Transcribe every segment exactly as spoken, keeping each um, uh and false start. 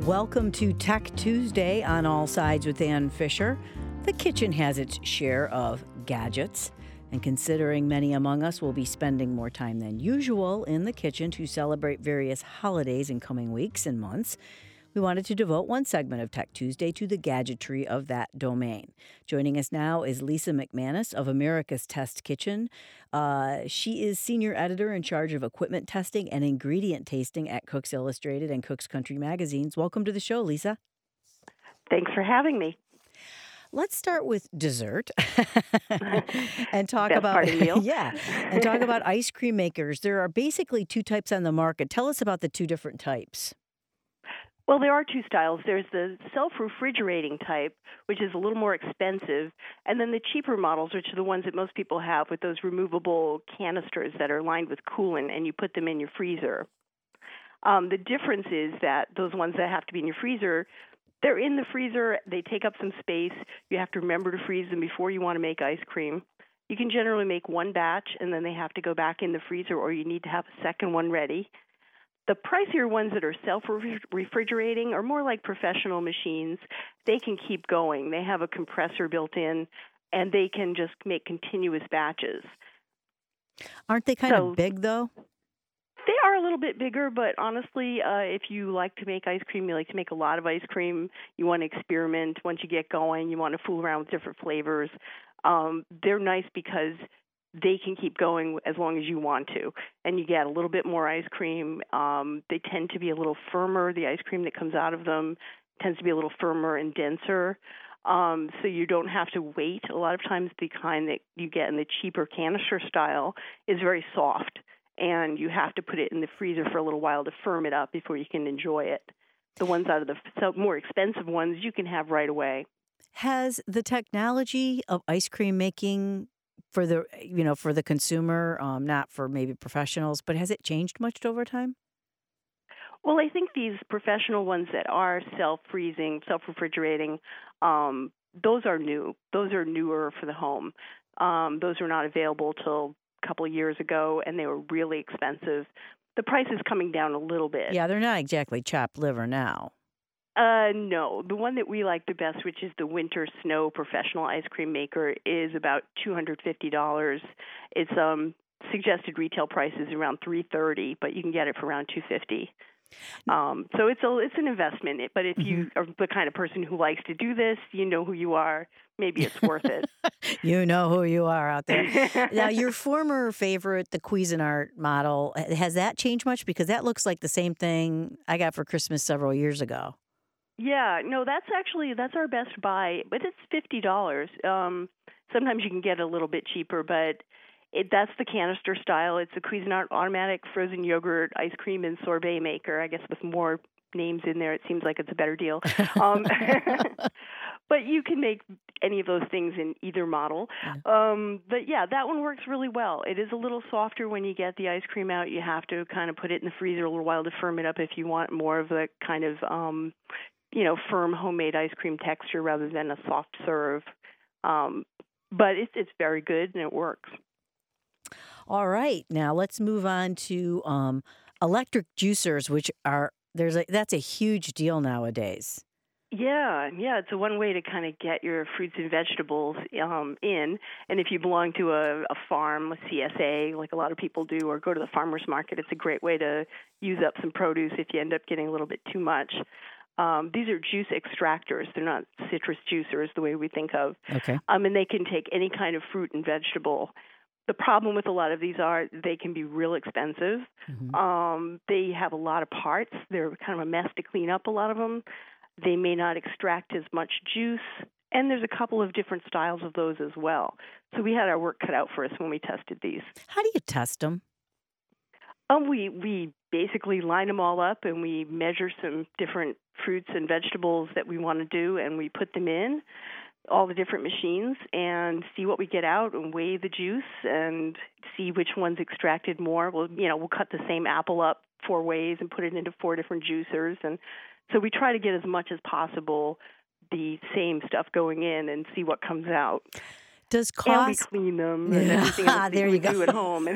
Welcome to Tech Tuesday on All Sides with Ann Fisher. The kitchen has its share of gadgets, and considering many among us will be spending more time than usual in the kitchen to celebrate various holidays in coming weeks and months, we wanted to devote one segment of Tech Tuesday to the gadgetry of that domain. Joining us now is Lisa McManus of America's Test Kitchen. Uh, she is senior editor in charge of equipment testing and ingredient tasting at Cooks Illustrated and Cooks Country magazines. Welcome to the show, Lisa. Thanks for having me. Let's start with dessert and talk Best about part of the meal. yeah, and talk about ice cream makers. There are basically two types on the market. Tell us about the two different types. Well, there are two styles. There's the self-refrigerating type, which is a little more expensive, and then the cheaper models, which are the ones that most people have with those removable canisters that are lined with coolant, and you put them in your freezer. Um, the difference is that those ones that have to be in your freezer, they're in the freezer, they take up some space. You have to remember to freeze them before you want to make ice cream. You can generally make one batch, and then they have to go back in the freezer, or you need to have a second one ready. The pricier ones that are self-refrigerating are more like professional machines. They can keep going. They have a compressor built in, and they can just make continuous batches. Aren't they kind So, of big, though? They are a little bit bigger, but honestly, uh, if you like to make ice cream, you like to make a lot of ice cream, you want to experiment. Once you get going, you want to fool around with different flavors. Um, they're nice because they can keep going as long as you want to, and you get a little bit more ice cream. Um, they tend to be a little firmer. The ice cream that comes out of them tends to be a little firmer and denser, um, so you don't have to wait. A lot of times the kind that you get in the cheaper canister style is very soft, and you have to put it in the freezer for a little while to firm it up before you can enjoy it. The ones out of the so more expensive ones you can have right away. Has the technology of ice cream making for the you know for the consumer, um, not for maybe professionals, but has it changed much over time? Well, I think these professional ones that are self-freezing, self-refrigerating, um, those are new. Those are newer for the home. Um, those were not available till a couple of years ago, and they were really expensive. The price is coming down a little bit. Yeah, they're not exactly chopped liver now. Uh, no. The one that we like the best, which is the Winter Snow Professional Ice Cream Maker, is about two hundred fifty dollars. Its um, suggested retail price is around three hundred thirty dollars, but you can get it for around two hundred fifty dollars. Um, so it's a it's an investment. But if you Mm-hmm. are the kind of person who likes to do this, you know who you are. Maybe it's worth it. You know who you are out there. Now, your former favorite, the Cuisinart model, has that changed much? Because that looks like the same thing I got for Christmas several years ago. Yeah, no, that's actually that's our best buy, but it's fifty dollars. Um, sometimes you can get a little bit cheaper, but it, that's the canister style. It's a Cuisinart automatic frozen yogurt ice cream and sorbet maker. I guess with more names in there, it seems like it's a better deal. Um, but you can make any of those things in either model. Yeah. Um, but yeah, that one works really well. It is a little softer when you get the ice cream out. You have to kind of put it in the freezer a little while to firm it up if you want more of the kind of um, you know, firm homemade ice cream texture rather than a soft serve. Um, but it's it's very good and it works. All right, now let's move on to um, electric juicers, which are there's a that's a huge deal nowadays. Yeah, yeah, it's a one way to kind of get your fruits and vegetables um, in. And if you belong to a, a farm, a C S A, like a lot of people do, or go to the farmer's market, it's a great way to use up some produce if you end up getting a little bit too much. Um, these are juice extractors. They're not citrus juicers the way we think of. Okay. Um, and they can take any kind of fruit and vegetable. The problem with a lot of these are they can be real expensive. Mm-hmm. Um, they have a lot of parts. They're kind of a mess to clean up, a lot of them. They may not extract as much juice. And there's a couple of different styles of those as well. So we had our work cut out for us when we tested these. How do you test them? Um, we, we basically line them all up and we measure some different fruits and vegetables that we want to do, and we put them in all the different machines and see what we get out and weigh the juice and see which one's extracted more. We'll, you know, we'll cut the same apple up four ways and put it into four different juicers. And so we try to get as much as possible the same stuff going in and see what comes out. Does And we cost? clean them and everything else that There you you would go. do at home.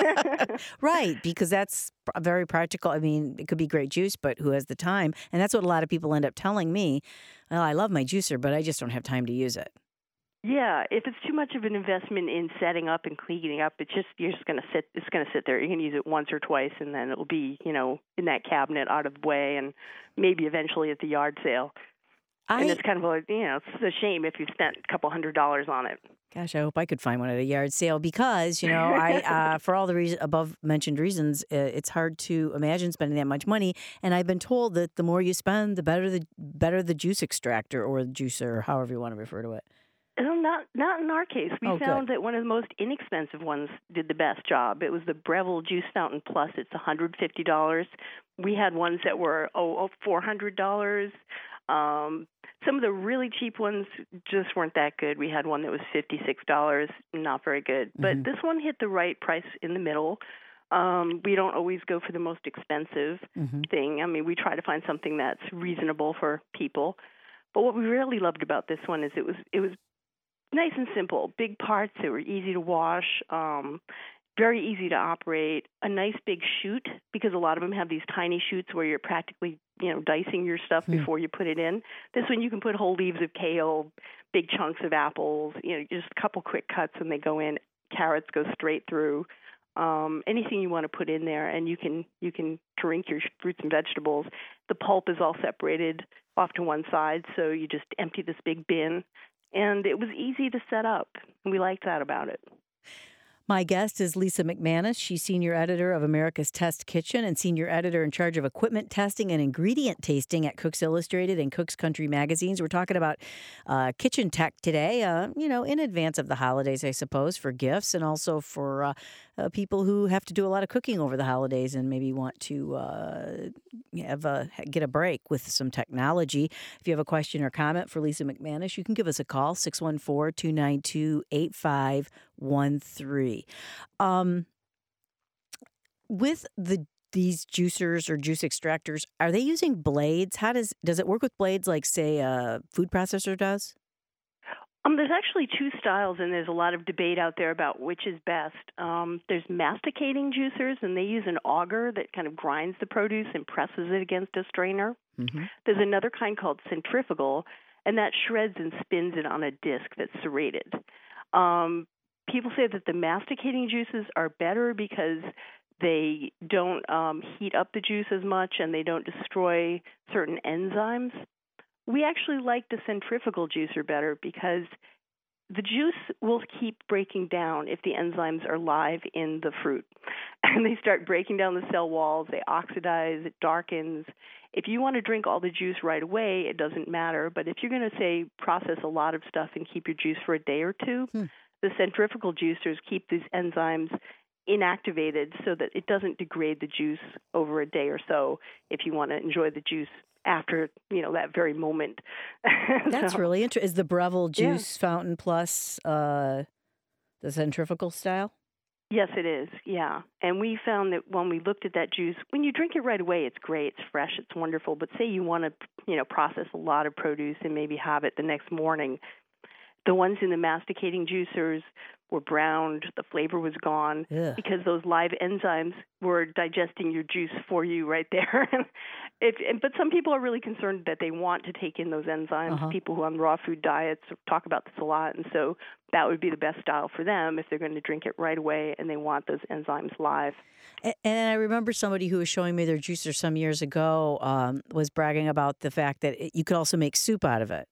Right, because that's pr- very practical. I mean, it could be great juice, but who has the time? And that's what a lot of people end up telling me. Well, I love my juicer, but I just don't have time to use it. Yeah, if it's too much of an investment in setting up and cleaning up, it's just you're just gonna sit. It's gonna sit there. You're gonna use it once or twice, and then it'll be, you know, in that cabinet, out of the way, and maybe eventually at the yard sale. And I it's kind of like, you know, it's a shame if you've spent a couple hundred dollars on it. Gosh, I hope I could find one at a yard sale because, you know, I uh, for all the reason, above mentioned reasons, uh, it's hard to imagine spending that much money. And I've been told that the more you spend, the better the better the juice extractor or the juicer, or however you want to refer to it. No, not not in our case. We Oh, found good. that one of the most inexpensive ones did the best job. It was the Breville Juice Fountain Plus. It's one hundred fifty dollars. We had ones that were oh, oh four hundred dollars. Um, some of the really cheap ones just weren't that good. We had one that was fifty-six dollars, not very good. But Mhm. this one hit the right price in the middle. Um, we don't always go for the most expensive Mhm. thing. I mean, we try to find something that's reasonable for people. But what we really loved about this one is it was it was nice and simple. Big parts that were easy to wash, um, very easy to operate. A nice big chute, because a lot of them have these tiny chutes where you're practically, you know, dicing your stuff Hmm. before you put it in. This one you can put whole leaves of kale, big chunks of apples, you know, just a couple quick cuts and they go in. Carrots go straight through. Um, anything you want to put in there, and you can you can drink your fruits and vegetables. The pulp is all separated off to one side, so you just empty this big bin. And it was easy to set up. We liked that about it. My guest is Lisa McManus. She's senior editor of America's Test Kitchen and senior editor in charge of equipment testing and ingredient tasting at Cooks Illustrated and Cooks Country magazines. We're talking about uh, kitchen tech today, uh, you know, in advance of the holidays, I suppose, for gifts and also for uh, uh, people who have to do a lot of cooking over the holidays and maybe want to uh, have a, get a break with some technology. If you have a question or comment for Lisa McManus, you can give us a call, six one four, two nine two, eight five one three. Um, with the these juicers or juice extractors, are they using blades? How does does it work with blades like, say, a food processor does? Um, there's actually two styles, and there's a lot of debate out there about which is best. Um, there's masticating juicers, and they use an auger that kind of grinds the produce and presses it against a strainer. Mm-hmm. There's another kind called centrifugal, and that shreds and spins it on a disc that's serrated. Um, people say that the masticating juices are better because they don't um, heat up the juice as much and they don't destroy certain enzymes. We actually like the centrifugal juicer better because the juice will keep breaking down if the enzymes are live in the fruit. And they start breaking down the cell walls, they oxidize, it darkens. If you want to drink all the juice right away, it doesn't matter. But if you're going to, say, process a lot of stuff and keep your juice for a day or two, Hmm. the centrifugal juicers keep these enzymes inactivated so that it doesn't degrade the juice over a day or so if you want to enjoy the juice after, you know, that very moment. That's So, really interesting. Is the Breville yeah. Juice Fountain Plus uh, the centrifugal style? Yes, it is. Yeah. And we found that when we looked at that juice, when you drink it right away, it's great. It's fresh. It's wonderful. But say you want to, you know, process a lot of produce and maybe have it the next morning. The ones in the masticating juicers were browned. The flavor was gone Ugh. because those live enzymes were digesting your juice for you right there. if, and, but some people are really concerned that they want to take in those enzymes. Uh-huh. People who are on raw food diets talk about this a lot. And so that would be the best style for them if they're going to drink it right away and they want those enzymes live. A- And I remember somebody who was showing me their juicer some years ago um, was bragging about the fact that it, you could also make soup out of it.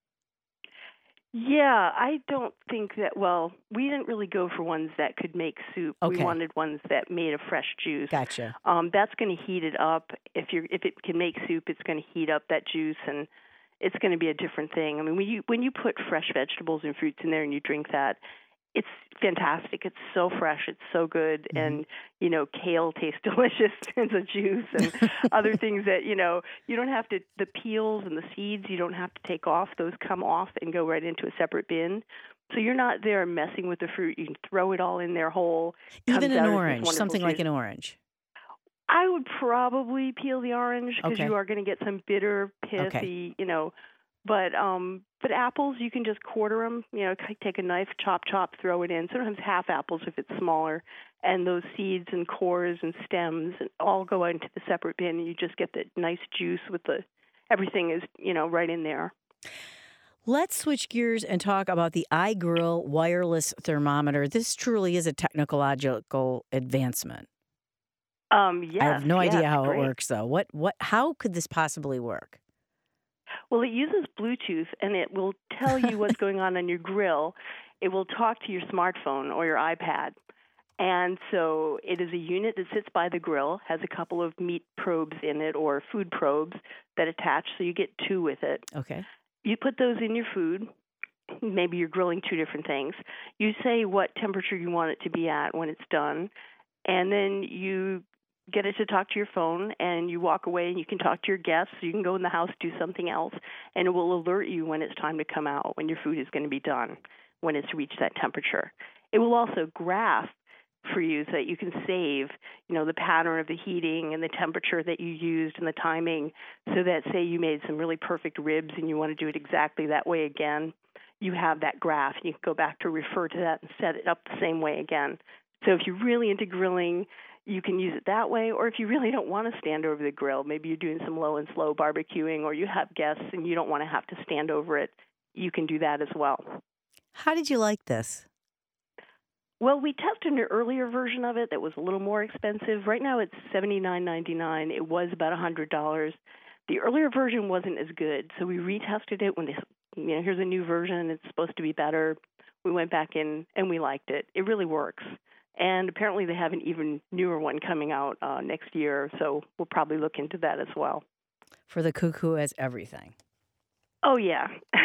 Yeah, I don't think that, well, we didn't really go for ones that could make soup. Okay. We wanted ones that made a fresh juice. Gotcha. Um, that's going to heat it up. If you're if it can make soup, it's going to heat up that juice, and it's going to be a different thing. I mean, when you when you put fresh vegetables and fruits in there and you drink that, it's fantastic. It's so fresh. It's so good. Mm-hmm. And, you know, kale tastes delicious as a juice and other things that, you know, you don't have to, the peels and the seeds, you don't have to take off. Those come off and go right into a separate bin. So you're not there messing with the fruit. You can throw it all in there whole. Even Comes an out as this orange, wonderful something like juice. an orange. I would probably peel the orange because Okay. you are going to get some bitter, pithy, Okay. you know, But um, but apples, you can just quarter them. You know, k- take a knife, chop, chop, throw it in. Sometimes half apples if it's smaller, and those seeds and cores and stems and all go into the separate bin. And you just get the nice juice with the everything is you know right in there. Let's switch gears and talk about the iGrill wireless thermometer. This truly is a technological advancement. Um, I yes, have no yes, idea how it great. works, though. What, what, how could this possibly work? Well, it uses Bluetooth, and it will tell you what's going on on your grill. It will talk to your smartphone or your iPad. And so it is a unit that sits by the grill, has a couple of meat probes in it or food probes that attach, so you get two with it. Okay. You put those in your food. Maybe you're grilling two different things. You say what temperature you want it to be at when it's done, and then you get it to talk to your phone, and you walk away, and you can talk to your guests. You can go in the house, do something else, and it will alert you when it's time to come out, when your food is going to be done, when it's reached that temperature. It will also graph for you so that you can save, you know, the pattern of the heating and the temperature that you used and the timing, so that, say, you made some really perfect ribs and you want to do it exactly that way again, you have that graph. You can go back to refer to that and set it up the same way again. So if you're really into grilling, you can use it that way. Or if you really don't want to stand over the grill, maybe you're doing some low and slow barbecuing, or you have guests and you don't want to have to stand over it, you can do that as well. How did you like this? Well, we tested an earlier version of it that was a little more expensive. Right now it's seventy-nine ninety-nine. It was about one hundred dollars. The earlier version wasn't as good, so we retested it when they, you know, here's a new version. It's supposed to be better. We went back in and we liked it. It really works. And apparently they have an even newer one coming out uh, next year, so we'll probably look into that as well. For the cuckoo as everything. Oh, yeah.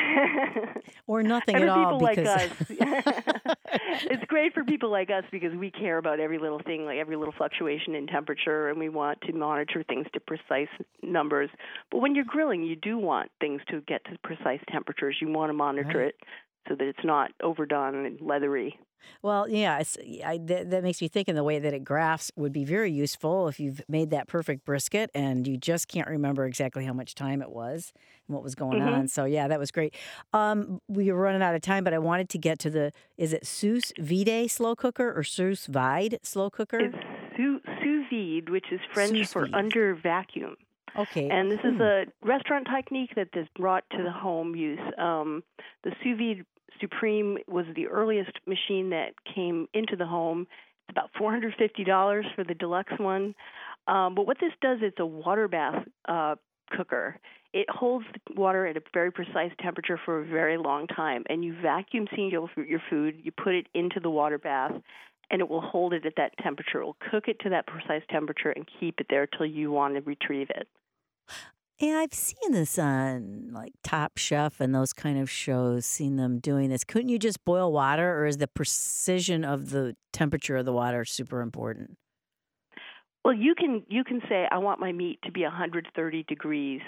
Or nothing and at for all. people Because like us, it's great for people like us because we care about every little thing, like every little fluctuation in temperature, and we want to monitor things to precise numbers. But when you're grilling, you do want things to get to precise temperatures. You want to monitor Right. it so that it's not overdone and leathery. Well, yeah, it's, I, that, that makes me think in the way that it graphs would be very useful if you've made that perfect brisket and you just can't remember exactly how much time it was and what was going Mm-hmm. on. So, yeah, that was great. Um, we were running out of time, but I wanted to get to the, is it sous vide slow cooker or sous vide slow cooker? It's sous, sous vide, which is French Sous for vide. under vacuum. Okay. And this is Hmm. a restaurant technique that is brought to the home use. Um, the Sous Vide Supreme was the earliest machine that came into the home. It's about four hundred fifty dollars for the deluxe one. Um, but what this does, it's a water bath uh, cooker. It holds the water at a very precise temperature for a very long time, and you vacuum seal your your food, you put it into the water bath, and it will hold it at that temperature. It will cook it to that precise temperature and keep it there till you want to retrieve it. Yeah, I've seen this on like Top Chef and those kind of shows, seen them doing this. Couldn't you just boil water, or is the precision of the temperature of the water super important? Well, you can you can say I want my meat to be one hundred thirty degrees,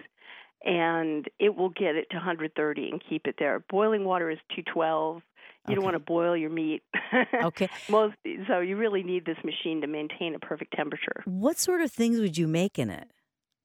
and it will get it to one hundred thirty and keep it there. Boiling water is two twelve. You don't want Okay. to boil your meat. Okay. Most so you really need this machine to maintain a perfect temperature. What sort of things would you make in it?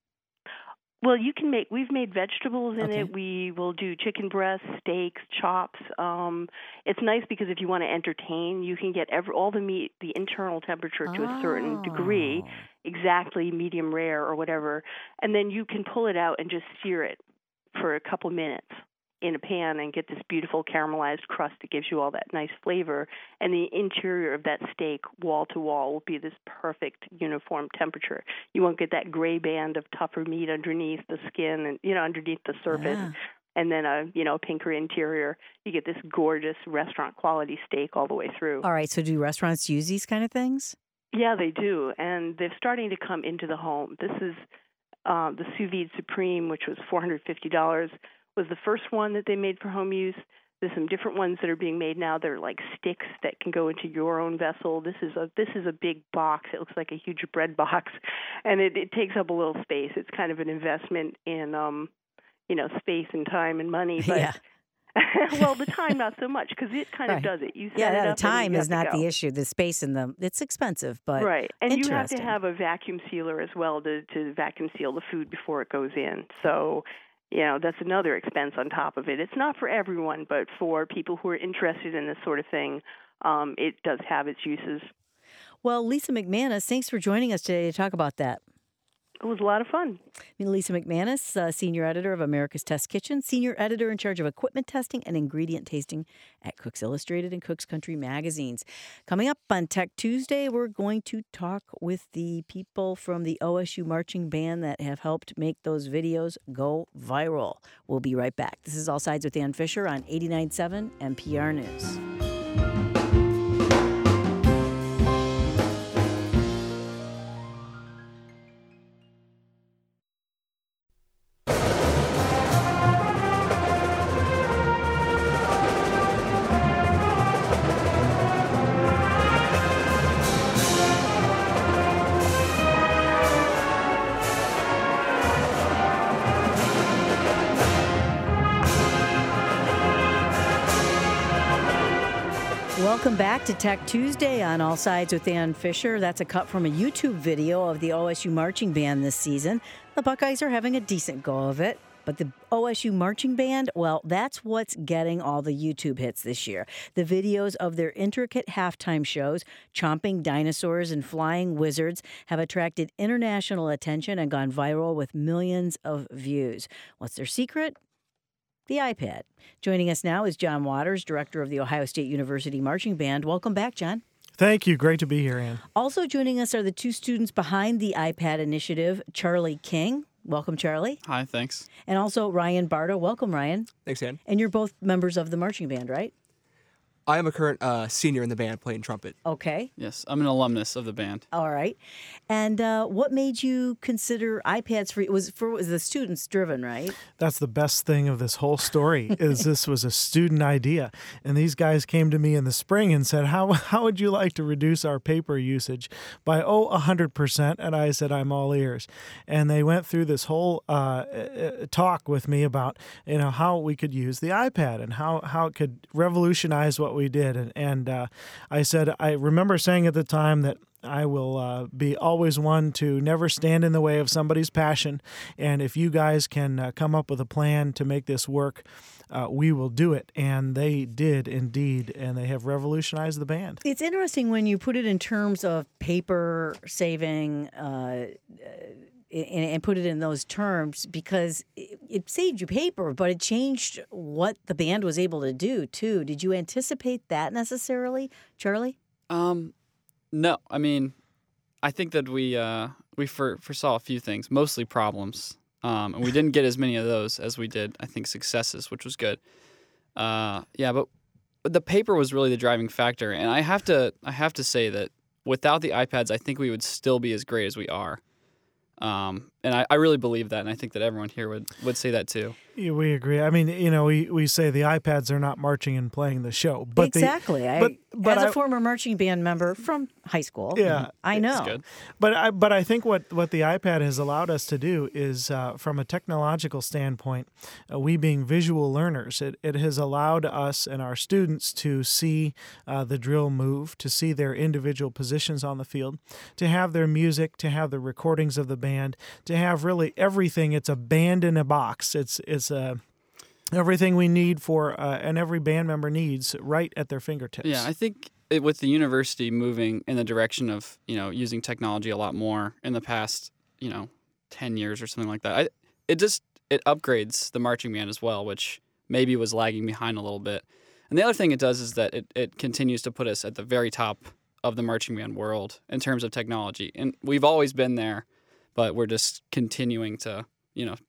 Well, you can make. We've made vegetables in Okay. it. We will do chicken breasts, steaks, chops. Um, it's nice because if you want to entertain, you can get every, all the meat, the internal temperature to a certain degree, Oh. exactly medium rare or whatever, and then you can pull it out and just sear it for a couple minutes in a pan and get this beautiful caramelized crust that gives you all that nice flavor. And the interior of that steak, wall to wall, will be this perfect uniform temperature. You won't get that gray band of tougher meat underneath the skin and, you know, underneath the surface. Yeah. And then a, you know, pinker interior. You get this gorgeous restaurant quality steak all the way through. All right. So do restaurants use these kind of things? Yeah, they do. And they're starting to come into the home. This is uh, the Sous Vide Supreme, which was four hundred fifty dollars, was the first one that they made for home use. There's some different ones that are being made now. They're like sticks that can go into your own vessel. This is a this is a big box. It looks like a huge bread box, and it, it takes up a little space. It's kind of an investment in um, you know, space and time and money. But Yeah. well, the time not so much because it kind of Right. does it. You set Yeah, it yeah, the up and then time you is have to not go. the issue. The space and the it's expensive, but Right. And you have to interesting. have a vacuum sealer as well to, to vacuum seal the food before it goes in. So, you know, that's another expense on top of it. It's not for everyone, but for people who are interested in this sort of thing, um, it does have its uses. Well, Lisa McManus, thanks for joining us today to talk about that. It was a lot of fun. I mean, Lisa McManus, uh, senior editor of America's Test Kitchen, senior editor in charge of equipment testing and ingredient tasting at Cooks Illustrated and Cooks Country magazines. Coming up on Tech Tuesday, we're going to talk with the people from the O S U marching band that have helped make those videos go viral. We'll be right back. This is All Sides with Ann Fisher on eighty-nine point seven N P R News. Welcome back to Tech Tuesday on All Sides with Ann Fisher. That's a cut from a YouTube video of the O S U marching band this season. The Buckeyes are having a decent go of it, but the O S U marching band, well, that's what's getting all the YouTube hits this year. The videos of their intricate halftime shows, chomping dinosaurs and flying wizards, have attracted international attention and gone viral with millions of views. What's their secret? The iPad. Joining us now is John Waters, director of the Ohio State University Marching Band. Welcome back, John. Thank you. Great to be here, Ann. Also joining us are the two students behind the iPad initiative, Charlie King. Welcome, Charlie. Hi, thanks. And also Ryan Barta. Welcome, Ryan. Thanks, Ann. And you're both members of the marching band, right? I am a current uh, senior in the band playing trumpet. Okay. Yes, I'm an alumnus of the band. All right. And uh, what made you consider iPads for was for was the students driven, right? That's the best thing of this whole story is this was a student idea. And these guys came to me in the spring and said, how how would you like to reduce our paper usage by, oh, one hundred percent? And I said, I'm all ears. And they went through this whole uh, talk with me about, you know, how we could use the iPad and how, how it could revolutionize what we did. And, and uh, I said, I remember saying at the time that I will uh, be always one to never stand in the way of somebody's passion. And if you guys can uh, come up with a plan to make this work, uh, we will do it. And they did indeed. And they have revolutionized the band. It's interesting when you put it in terms of paper saving, uh, and put it in those terms, because it saved you paper, but it changed what the band was able to do, too. Did you anticipate that necessarily, Charlie? Um, no. I mean, I think that we uh, we for, foresaw a few things, mostly problems, um, and we didn't get as many of those as we did, I think, successes, which was good. Uh, yeah, but the paper was really the driving factor, and I have to I have to say that without the iPads, I think we would still be as great as we are. Um, and I, I really believe that, and I think that everyone here would, would say that too. Yeah, we agree. I mean, you know, we, we say the iPads are not marching and playing the show. But exactly. The, I, but, but as a I, former marching band member from high school, yeah, I know. That's good. But I, but I think what, what the iPad has allowed us to do is, uh, from a technological standpoint, uh, we being visual learners, it, it has allowed us and our students to see uh, the drill move, to see their individual positions on the field, to have their music, to have the recordings of the band, to have really everything. It's a band in a box. It's it's a everything we need for uh, and every band member needs right at their fingertips. Yeah, I think it, with the university moving in the direction of, you know, using technology a lot more in the past, you know, ten years or something like that, I, it just it upgrades the marching band as well, which maybe was lagging behind a little bit. And the other thing it does is that it, it continues to put us at the very top of the marching band world in terms of technology. And we've always been there, but we're just continuing to, you know,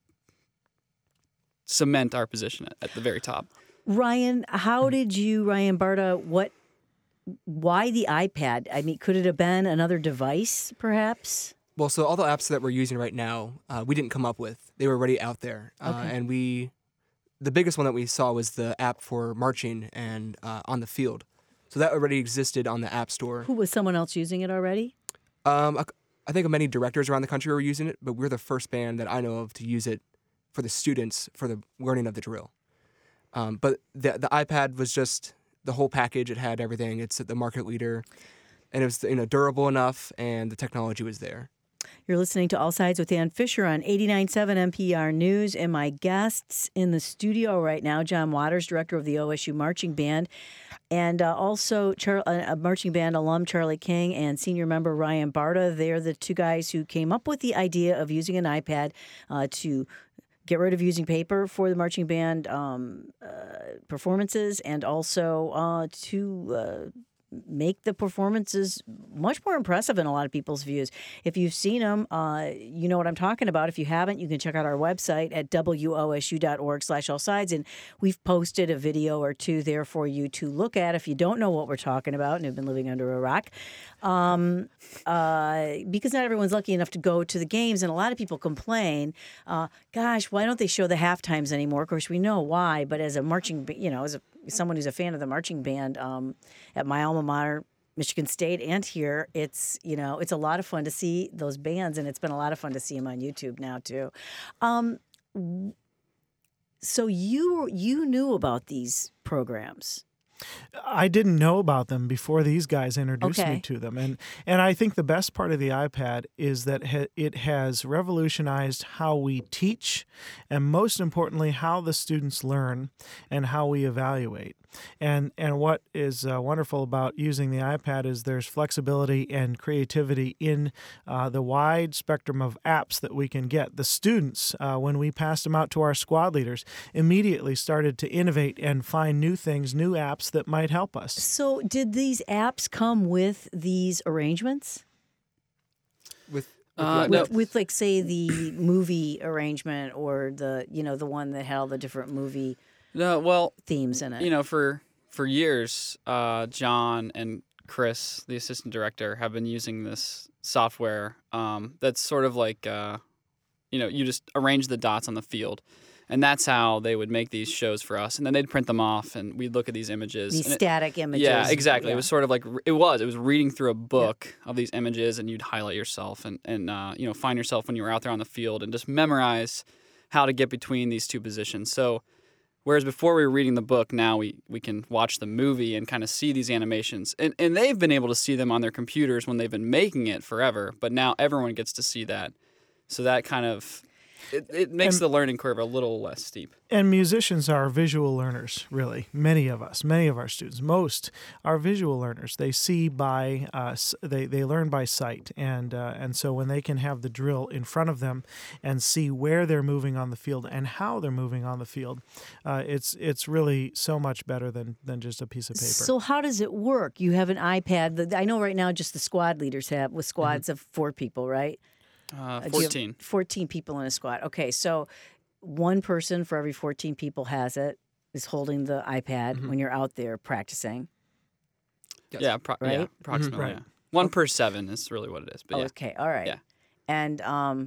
cement our position at, at the very top. Ryan, how did you, Ryan Barta, what, why the iPad? I mean, could it have been another device, perhaps? Well, so all the apps that we're using right now, uh, we didn't come up with. They were already out there. Uh, Okay. And we, the biggest one that we saw was the app for marching and uh, on the field. So that already existed on the App Store. Who was someone else using it already? Um, I, I think many directors around the country were using it, but we're the first band that I know of to use it for the students for the learning of the drill. Um, but the the iPad was just the whole package. It had everything. It's the market leader, and it was, you know, durable enough, and the technology was there. You're listening to All Sides with Ann Fisher on eighty-nine point seven N P R News. And my guests in the studio right now, John Waters, director of the O S U Marching Band, and uh, also Char- a marching band alum Charlie King and senior member Ryan Barta. They're the two guys who came up with the idea of using an iPad uh, to get rid of using paper for the marching band um, uh, performances, and also uh, to uh, make the performances much more impressive in a lot of people's views. If you've seen them, uh, you know what I'm talking about. If you haven't, you can check out our website at W O S U dot org slash all sides, and we've posted a video or two there for you to look at if you don't know what we're talking about and have been living under a rock. Um, uh, because not everyone's lucky enough to go to the games, and a lot of people complain, uh, gosh, why don't they show the half times anymore? Of course, we know why, but as a marching, you know, as a someone who's a fan of the marching band um, at my alma mater, Michigan State, and here, it's, you know, it's a lot of fun to see those bands, and it's been a lot of fun to see them on YouTube now too. Um, so you you knew about these programs? I didn't know about them before these guys introduced Okay. me to them. And and I think the best part of the iPad is that ha- it has revolutionized how we teach, and most importantly, how the students learn and how we evaluate. And and what is uh, wonderful about using the iPad is there's flexibility and creativity in uh, the wide spectrum of apps that we can get. The students, uh, when we passed them out to our squad leaders, immediately started to innovate and find new things, new apps that might help us. So did these apps come with these arrangements? With, with Uh, what- no. With, with like, say, the movie arrangement, or the, you know, the one that had all the different movie No, well, themes in it? you know, for for years, uh, John and Chris, the assistant director, have been using this software um, that's sort of like, uh, you know, you just arrange the dots on the field. And that's how they would make these shows for us. And then they'd print them off, and we'd look at these images. These and it- static images. Yeah, exactly. Yeah. It was sort of like, it was. It was reading through a book of these images, and you'd highlight yourself and, and uh, you know, find yourself when you were out there on the field and just memorize how to get between these two positions. So whereas before we were reading the book, now we, we can watch the movie and kind of see these animations. And, and they've been able to see them on their computers when they've been making it forever, but now everyone gets to see that. So that kind of, it, it makes And- the learning curve a little less steep. And musicians are visual learners, really. Many of us, many of our students, most are visual learners. They see by, uh, s- they they learn by sight, and uh, and so when they can have the drill in front of them and see where they're moving on the field and how they're moving on the field, uh, it's it's really so much better than than just a piece of paper. So how does it work? You have an iPad. that- I know right now just the squad leaders have, with squads of four people, right? Uh, Uh, do you have fourteen. fourteen people in a squad. Okay, so one person for every fourteen people has it, is holding the iPad when you're out there practicing. Yes. Yeah, pro- yeah, Right? approximately. Right. Yeah. One per seven is really what it is. But Oh, yeah. okay, all right. Yeah. And um,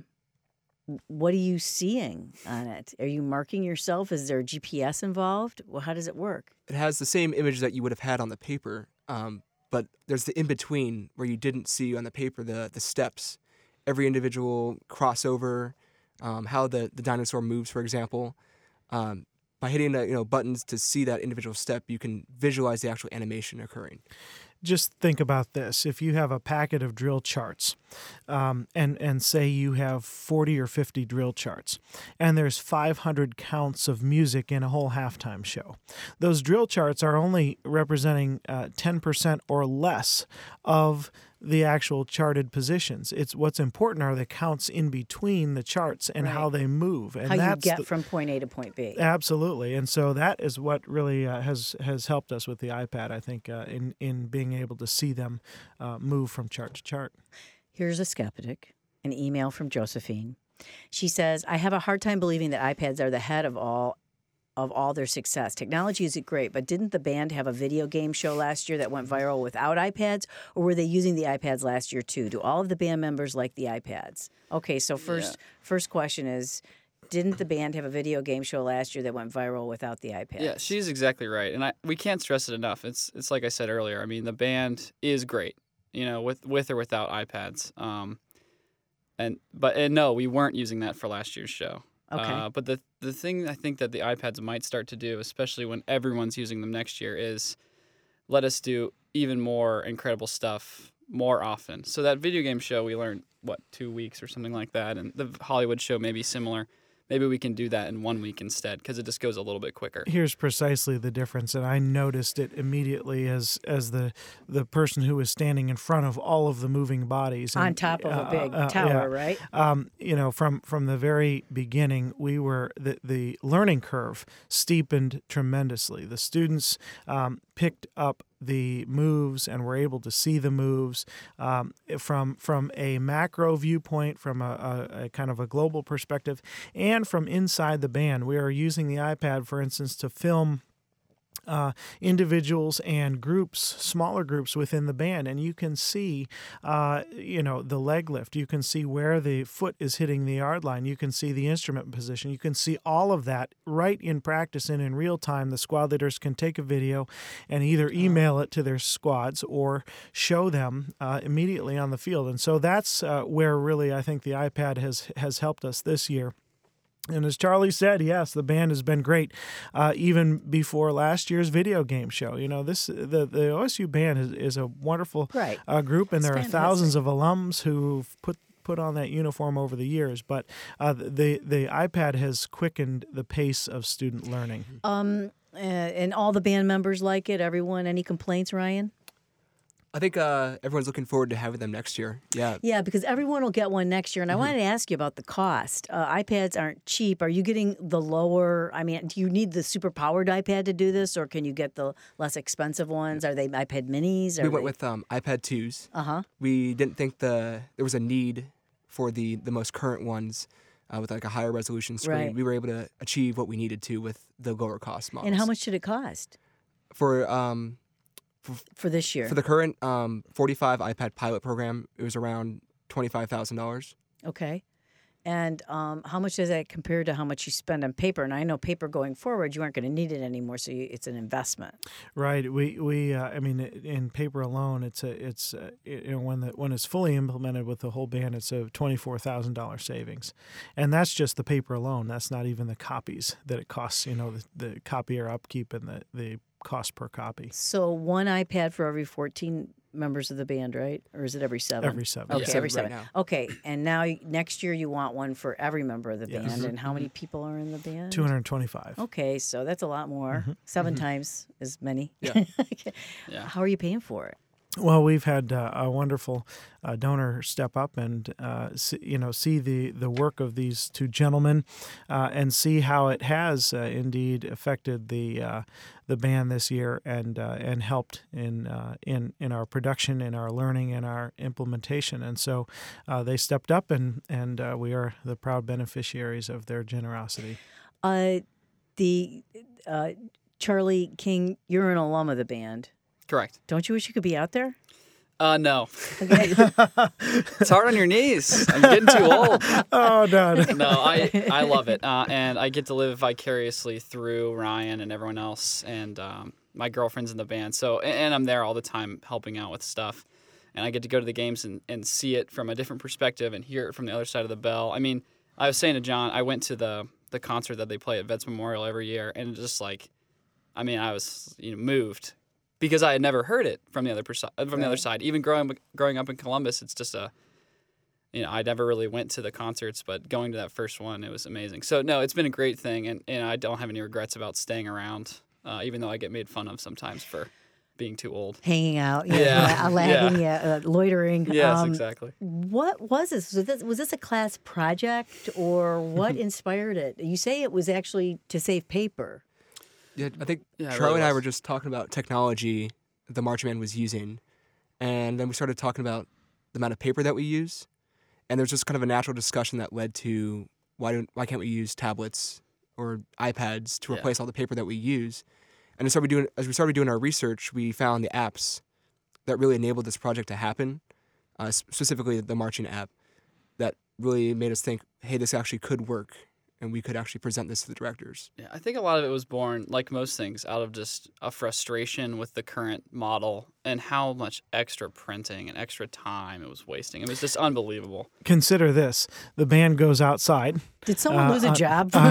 what are you seeing on it? Are you marking yourself? Is there G P S involved? Well, how does it work? It has the same image that you would have had on the paper, um, but there's the in-between where you didn't see on the paper the, the steps, every individual crossover, um, how the, the dinosaur moves, for example. Um, by hitting the you know buttons to see that individual step, you can visualize the actual animation occurring. Just think about this. If you have a packet of drill charts, um, and, and say you have forty or fifty drill charts, and there's five hundred counts of music in a whole halftime show, those drill charts are only representing uh, ten percent or less of the actual charted positions. It's what's important are the counts in between the charts and Right. how they move. And How you that's get the- from point A to point B. Absolutely, and so that is what really uh, has has helped us with the iPad. I think uh, in in being able to see them uh, move from chart to chart. Here's a skeptic, an email from Josephine. She says, I have a hard time believing that iPads are the head of all of all their success. Technology is great, but didn't the band have a video game show last year that went viral without iPads, or were they using the iPads last year too? Do all of the band members like the iPads? Okay, so first first question is, didn't the band have a video game show last year that went viral without the iPads? Yeah, she's exactly right, and I we can't stress it enough. It's it's like I said earlier. I mean, the band is great, you know, with with or without iPads. Um, and but and no, we weren't using that for last year's show. Okay. Uh, but the the thing I think that the iPads might start to do, especially when everyone's using them next year, is let us do even more incredible stuff more often. So that video game show, we learned, what, two weeks or something like that, and the Hollywood show may be similar. Maybe we can do that in one week instead because it just goes a little bit quicker. Here's precisely the difference, and I noticed it immediately as as the the person who was standing in front of all of the moving bodies. On And, top of a big uh, uh, tower, yeah. right? Um, you know, from from the very beginning, we were the the learning curve steepened tremendously. The students um, picked up the moves and were able to see the moves um, from from a macro viewpoint, from a, a, a kind of a global perspective, and from inside the band. We are using the iPad, for instance, to film Uh, individuals and groups, smaller groups within the band, and you can see, uh, you know, the leg lift. You can see where the foot is hitting the yard line. You can see the instrument position. You can see all of that right in practice and in real time. The squad leaders can take a video and either email it to their squads or show them uh, immediately on the field. And so that's uh, where really I think the iPad has has helped us this year. And as Charlie said, yes, the band has been great, uh, even before last year's video game show. You know, this the, the O S U band is, is a wonderful Right. uh, group, and It's there are fantastic. thousands of alums who've put put on that uniform over the years. But uh, the the iPad has quickened the pace of student learning. Um, uh, and all the band members like it. Everyone, any complaints, Ryan? I think uh, everyone's looking forward to having them next year. Yeah. Yeah, because everyone will get one next year. And I wanted to ask you about the cost. Uh, iPads aren't cheap. Are you getting the lower? I mean, do you need the super powered iPad to do this, or can you get the less expensive ones? Are they iPad minis? Are We went they... with um, iPad twos. Uh huh. We didn't think the there was a need for the, the most current ones uh, with like a higher resolution screen. Right. We were able to achieve what we needed to with the lower cost models. And how much did it cost For um, for this year? for the current um, forty-five iPad pilot program, it was around twenty-five thousand dollars. Okay. And um, how much does that compare to how much you spend on paper? And I know paper going forward, you aren't going to need it anymore, so you, it's an investment. Right. We we uh, I mean, in paper alone, it's a it's uh, you know when the when it's fully implemented with the whole band, it's a twenty four thousand dollar savings, and that's just the paper alone. That's not even the copies that it costs. You know, the, the copier upkeep and the the cost per copy. So one iPad for every fourteen members of the band, right? Or is it every seven? Every seven. Okay, Yeah. every Seven seven. right now. Okay, and now y- next year you want one for every member of the Yes. band. And how many people are in the band? Two hundred twenty five. Okay, so that's a lot more. Seven times as many. Yeah. Okay. Yeah. How are you paying for it? Well, we've had uh, a wonderful uh, donor step up and uh, see, you know see the, the work of these two gentlemen uh, and see how it has uh, indeed affected the uh, the band this year and uh, and helped in uh, in in our production, in our learning, in our implementation. And so uh, they stepped up, and and uh, we are the proud beneficiaries of their generosity. Uh, the uh, Charlie King, you're an alum of the band. Correct. Don't you wish you could be out there? Uh, no. Okay. It's hard on your knees. I'm getting too old. Oh, no. No, I, I love it. Uh, and I get to live vicariously through Ryan and everyone else. And um, my girlfriend's in the band. So, and, and I'm there all the time helping out with stuff. And I get to go to the games and, and see it from a different perspective and hear it from the other side of the bell. I mean, I was saying to John, I went to the, the concert that they play at Vets Memorial every year. And just like, I mean, I was you know moved because I had never heard it from the other perso- from the other Right. side. Even growing growing up in Columbus, it's just a you know I never really went to the concerts, but going to that first one, it was amazing. So no, it's been a great thing, and, and I don't have any regrets about staying around, uh, even though I get made fun of sometimes for being too old. Hanging out, yeah, Yeah, la- lagging, yeah, uh, loitering. Yes, Um, exactly. What was this? Was this was this a class project, or what inspired it? You say it was actually to save paper. Yeah, I think Yeah, it Charlie really and I was. were just talking about technology the marching band was using, and then we started talking about the amount of paper that we use, and there's just kind of a natural discussion that led to why don't why can't we use tablets or iPads to Yeah. replace all the paper that we use? And as we started doing as we started doing our research, we found the apps that really enabled this project to happen, uh, specifically the marching app, that really made us think, hey, this actually could work. And we could actually present this to the directors. Yeah, I think a lot of it was born, like most things, out of just a frustration with the current model and how much extra printing and extra time it was wasting. It was just unbelievable. Consider this: the band goes outside. Did someone Uh, lose a uh, job? Uh,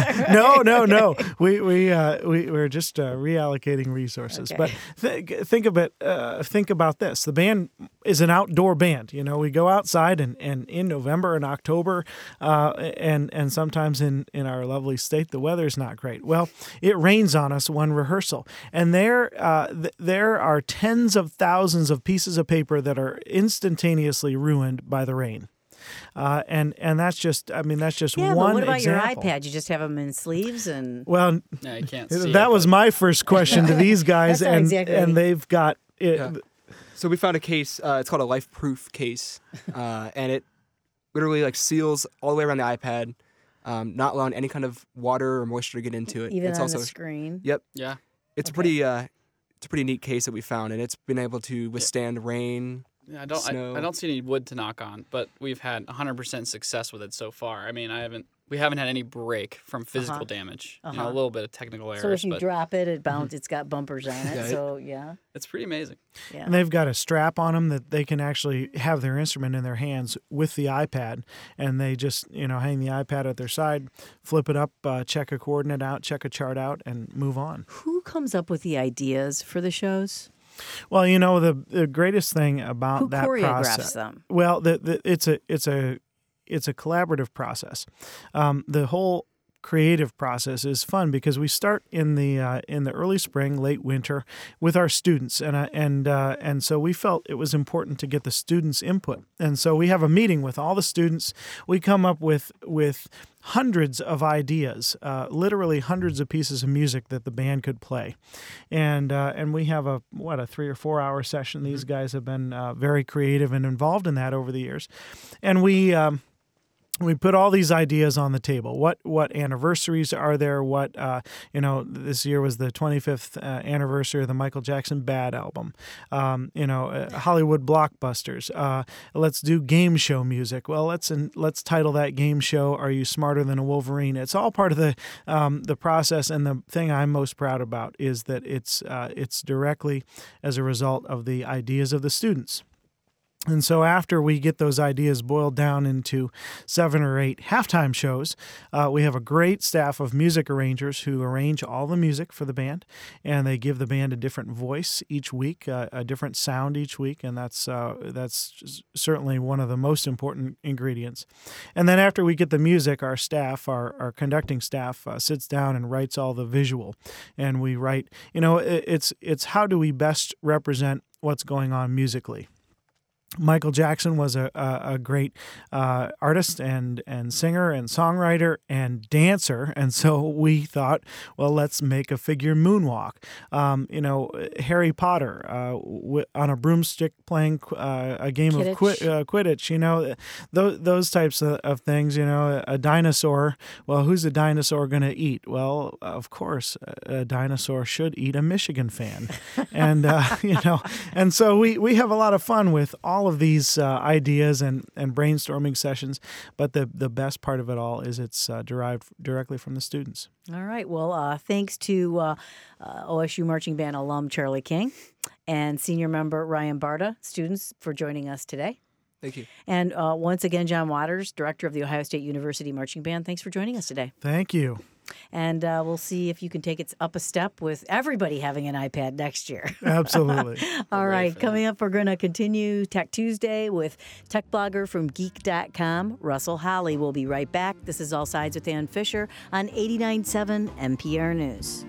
no, no, no. We we uh, we we're just uh, reallocating resources. Okay. But th- think of it. Uh, think about this: the band is an outdoor band. You know, we go outside, and, and in November and October, uh, and and sometimes in, in our lovely state, the weather's not great. Well, it rains on us one rehearsal, and there uh, th- there are tens of thousands of pieces of paper that are instantaneously ruined by the rain. Uh, and and that's just, I mean, that's just yeah, one but what about example. your iPad? You just have them in sleeves and. Well, Yeah, you can't see that it, was but- my first question to these guys, That's not and exactly- and they've got it. Yeah. So we found a case. Uh, it's called a life-proof case, uh, and it literally like seals all the way around the iPad, um, not allowing any kind of water or moisture to get into it. Even it's on also the screen. Yep. Yeah. It's Okay. pretty. Uh, it's a pretty neat case that we found, and it's been able to withstand rain. Yeah, I don't. Snow. I, I don't see any wood to knock on, but we've had one hundred percent success with it so far. I mean, I haven't. We haven't had any break from physical Uh-huh. damage. You know, Uh-huh. a little bit of technical errors, So if you but drop it, it bounces. It's got bumpers on it. Yeah, it- so yeah, it's pretty amazing. yeah. And they've got a strap on them that they can actually have their instrument in their hands with the iPad, and they just, you know, hang the iPad at their side, flip it up, uh, check a coordinate out, check a chart out, and move on. Who comes up with the ideas for the shows? Well, you know, the the greatest thing about Who that choreographs process. them? Well, the, the, it's a it's a it's a collaborative process. Um, the whole creative process is fun because we start in the uh, in the early spring, late winter with our students, and uh, and uh, and so we felt it was important to get the students' input, and so we have a meeting with all the students. We come up with with hundreds of ideas, uh, literally hundreds of pieces of music that the band could play, and uh, and we have a what a three or four hour session. These guys have been uh, very creative and involved in that over the years, and we. Um, We put all these ideas on the table. What what anniversaries are there? What uh, you know, this year was the twenty-fifth uh, anniversary of the Michael Jackson Bad album. Um, you know, uh, Hollywood blockbusters. Uh, let's do game show music. Well, let's in, let's title that game show "Are You Smarter Than a Wolverine?" It's all part of the um, the process. And the thing I'm most proud about is that it's uh, it's directly as a result of the ideas of the students. And so after we get those ideas boiled down into seven or eight halftime shows, uh, we have a great staff of music arrangers who arrange all the music for the band, and they give the band a different voice each week, uh, a different sound each week, and that's uh, that's certainly one of the most important ingredients. And then after we get the music, our staff, our, our conducting staff, uh, sits down and writes all the visual, and we write, you know, it, it's it's how do we best represent what's going on musically. Michael Jackson was a, a, a great uh, artist and, and singer and songwriter and dancer. And so we thought, well, let's make a figure moonwalk. Um, you know, Harry Potter uh, w- on a broomstick playing uh, a game Quidditch. of quid- uh, Quidditch, you know, those, those types of, of things, you know, a dinosaur. Well, who's a dinosaur going to eat? Well, of course, a dinosaur should eat a Michigan fan. and, uh, you know, and so we, we have a lot of fun with all of these uh, ideas and, and brainstorming sessions, but the, the best part of it all is it's uh, derived directly from the students. All right. Well, uh, thanks to uh, uh, O S U Marching Band alum Charlie King and senior member Ryan Barta, students, for joining us today. Thank you. And uh, once again, John Waters, director of the Ohio State University Marching Band. Thanks for joining us today. Thank you. And uh, we'll see if you can take it up a step with everybody having an iPad next year. Absolutely. All right. fan. Coming up, we're going to continue Tech Tuesday with tech blogger from geek dot com, Russell Holly. We'll be right back. This is All Sides with Ann Fisher on eighty-nine point seven N P R News.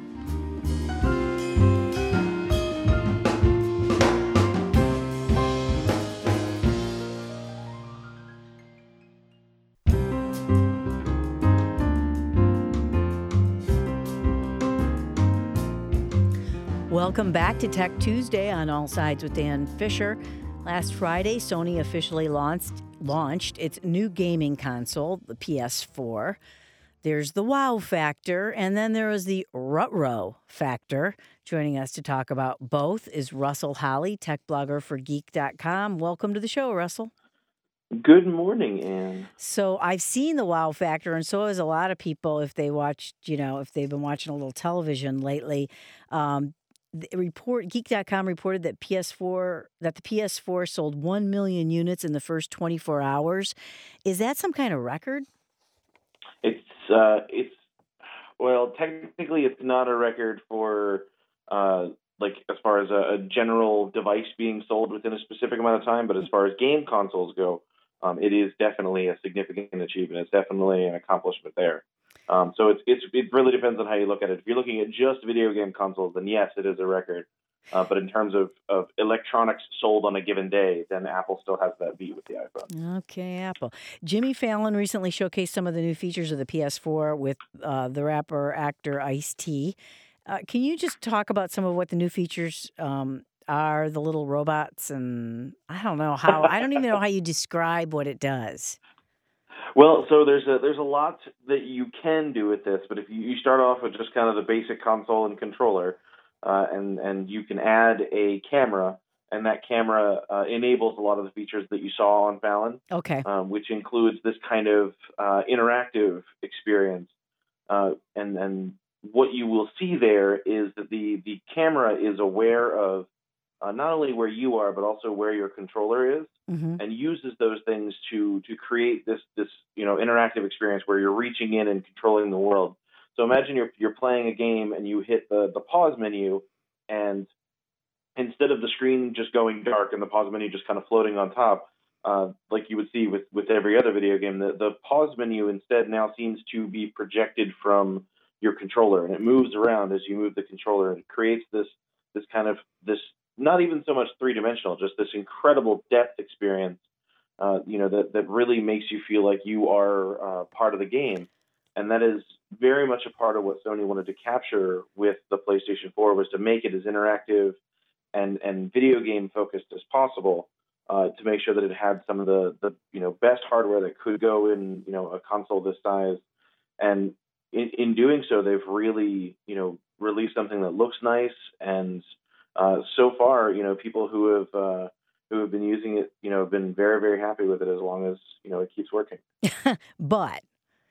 Welcome back to Tech Tuesday on All Sides with Dan Fisher. Last Friday, Sony officially launched launched its new gaming console, the P S four. There's the wow factor, and then there is the rut-row factor. Joining us to talk about both is Russell Holly, tech blogger for geek dot com. Welcome to the show, Russell. Good morning, Ann. So I've seen the wow factor, and so has a lot of people if they watched, you know, if they've been watching a little television lately. Um, the report Geek dot com reported that P S four that the P S four sold one million units in the first twenty-four hours. Is that some kind of record? It's uh, it's well, technically, it's not a record for uh, like as far as a, a general device being sold within a specific amount of time. But as far as game consoles go, um, it is definitely a significant achievement. It's definitely an accomplishment there. Um, so it's it's it really depends on how you look at it. If you're looking at just video game consoles, then yes, it is a record. Uh, but in terms of, of electronics sold on a given day, then Apple still has that beat with the iPhone. Okay, Apple. Jimmy Fallon recently showcased some of the new features of the P S four with uh, the rapper actor Ice-T. Uh, can you just talk about some of what the new features um, are, the little robots, and I don't know how, I don't even know how you describe what it does. Well, so there's a there's a lot that you can do with this, but if you, you start off with just kind of the basic console and controller, uh, and and you can add a camera, and that camera uh, enables a lot of the features that you saw on Fallon, Okay. um, which includes this kind of uh, interactive experience, uh, and and what you will see there is that the the camera is aware of uh, not only where you are, but also where your controller is. Mm-hmm. And uses those things to to create this this you know interactive experience where you're reaching in and controlling the world. So imagine you're you're playing a game and you hit the the pause menu, and instead of the screen just going dark and the pause menu just kind of floating on top, uh, like you would see with with every other video game, the the pause menu instead now seems to be projected from your controller, and it moves around as you move the controller, and it creates this this kind of this. Not even so much three-dimensional, just this incredible depth experience, uh, you know, that, that really makes you feel like you are uh, part of the game. And that is very much a part of what Sony wanted to capture with the PlayStation four, was to make it as interactive and, and video game focused as possible, uh, to make sure that it had some of the, the, you know, best hardware that could go in, you know, a console this size. And in, in doing so, they've really, you know, released something that looks nice. And Uh, so far, you know, people who have uh, who have been using it, you know, have been very, very happy with it as long as, you know, it keeps working. But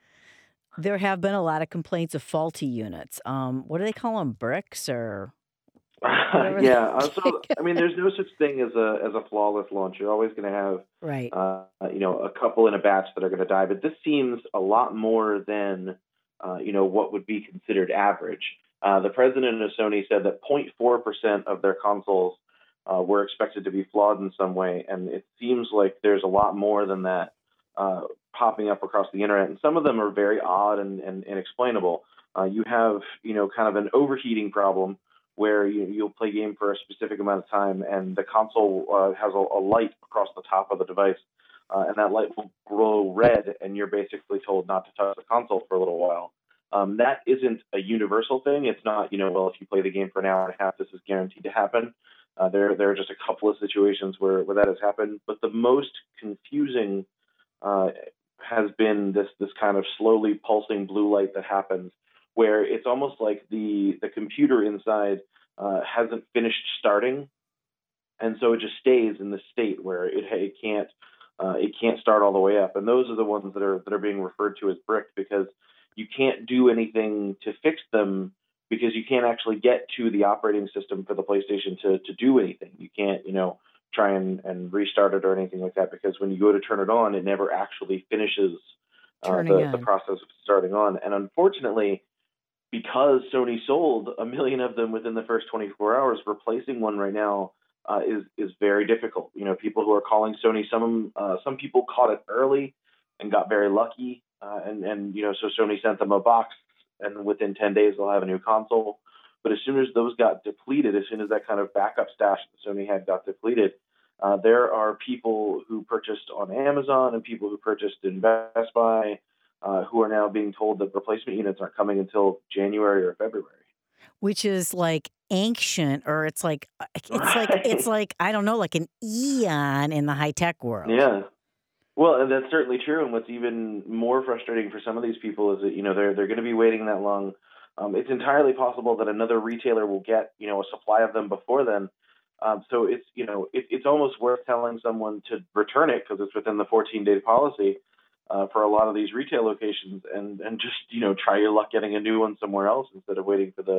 there have been a lot of complaints of faulty units. Um, what do they call them? Bricks or whatever? Yeah. Uh, so, I mean, there's no such thing as a as a flawless launch. You're always going to have, right. uh, you know, a couple in a batch that are going to die. But this seems a lot more than, uh, you know, what would be considered average. Uh, the president of Sony said that zero point four percent of their consoles uh, were expected to be flawed in some way, and it seems like there's a lot more than that uh, popping up across the internet, and some of them are very odd and, and inexplainable. Uh, you have, you know, kind of an overheating problem where you, you'll play a game for a specific amount of time, and the console uh, has a, a light across the top of the device, uh, and that light will glow red, and you're basically told not to touch the console for a little while. Um, that isn't a universal thing. It's not, you know, well, if you play the game for an hour and a half, this is guaranteed to happen. Uh, there, there are just a couple of situations where, where that has happened. But the most confusing uh, has been this this kind of slowly pulsing blue light that happens, where it's almost like the the computer inside uh, hasn't finished starting, and so it just stays in this state where it it can't uh, it can't start all the way up. And those are the ones that are that are being referred to as bricked, because you can't do anything to fix them, because you can't actually get to the operating system for the PlayStation to, to do anything. You can't, you know, try and, and restart it or anything like that, because when you go to turn it on, it never actually finishes uh, the, the process of starting on. And unfortunately, because Sony sold a million of them within the first twenty-four hours, replacing one right now uh, is is very difficult. You know, people who are calling Sony, some uh, some people caught it early and got very lucky. Uh, and, and, you know, so Sony sent them a box, and within ten days they'll have a new console. But as soon as those got depleted, as soon as that kind of backup stash that Sony had got depleted, uh, there are people who purchased on Amazon and people who purchased in Best Buy uh, who are now being told that replacement units aren't coming until January or February. Which is like ancient, or it's like, it's Right. like, it's like, I don't know, like an eon in the high-tech world. Yeah. Well, and that's certainly true. And what's even more frustrating for some of these people is that, you know, they're they're going to be waiting that long. Um, it's entirely possible that another retailer will get, you know, a supply of them before then. Um, so it's, you know, it, it's almost worth telling someone to return it, because it's within the fourteen-day policy uh, for a lot of these retail locations, and, and just, you know, try your luck getting a new one somewhere else instead of waiting for the,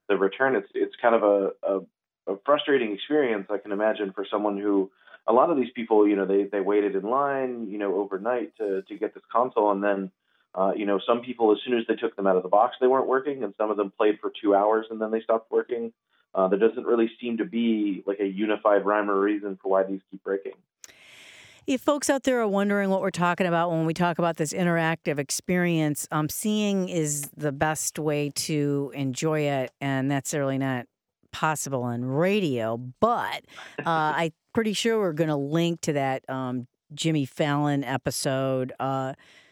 the return. It's it's kind of a, a, a frustrating experience, I can imagine, for someone who, a lot of these people, you know, they, they waited in line, you know, overnight to, to get this console. And then, uh, you know, some people, as soon as they took them out of the box, they weren't working. And some of them played for two hours and then they stopped working. Uh, there doesn't really seem to be like a unified rhyme or reason for why these keep breaking. If folks out there are wondering what we're talking about when we talk about this interactive experience, um, seeing is the best way to enjoy it, and that's certainly not possible on radio. But uh, I'm pretty sure we're going to link to that um, Jimmy Fallon episode uh,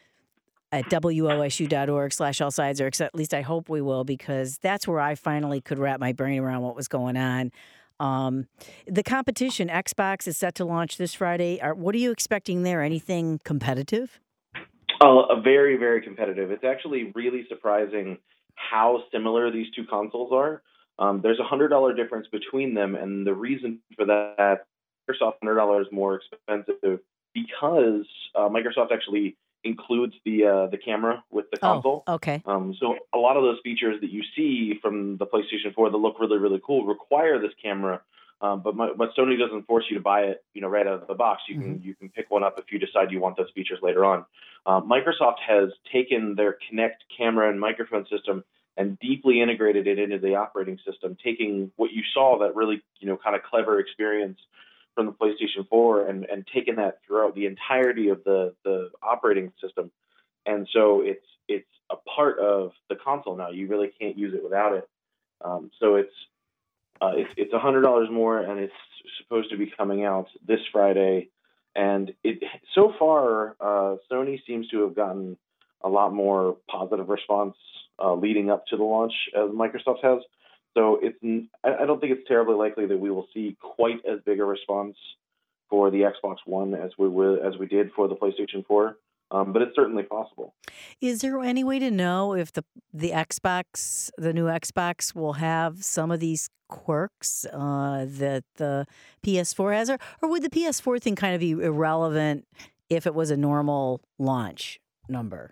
at W O S U dot org slash all sides, or at least I hope we will, because that's where I finally could wrap my brain around what was going on. Um, the competition, Xbox, is set to launch this Friday. Are, what are you expecting there? Anything competitive? Uh, very, very competitive. It's actually really surprising how similar these two consoles are. Um, there's a one hundred dollars difference between them, and the reason for that, Microsoft one hundred dollars more expensive because uh, Microsoft actually includes the uh, the camera with the console. Oh, okay. Um, so a lot of those features that you see from the PlayStation four that look really, really cool require this camera. Um, but my, but Sony doesn't force you to buy it, you know, right out of the box. You can mm-hmm. you can pick one up if you decide you want those features later on. Uh, Microsoft has taken their Kinect camera and microphone system and deeply integrated it into the operating system, taking what you saw, that really, you know, kind of clever experience from the PlayStation four, and, and taken that throughout the entirety of the, the operating system. And so it's it's a part of the console now. You really can't use it without it. Um, so it's uh, it's it's one hundred dollars more, and it's supposed to be coming out this Friday. And it so far, uh, Sony seems to have gotten a lot more positive response uh, leading up to the launch as Microsoft has. So it's I don't think it's terribly likely that we will see quite as big a response for the Xbox One as we will, as we did for the PlayStation four, um, but it's certainly possible. Is there any way to know if the the Xbox, the new Xbox, will have some of these quirks uh, that the P S four has, or, or would the P S four thing kind of be irrelevant if it was a normal launch number?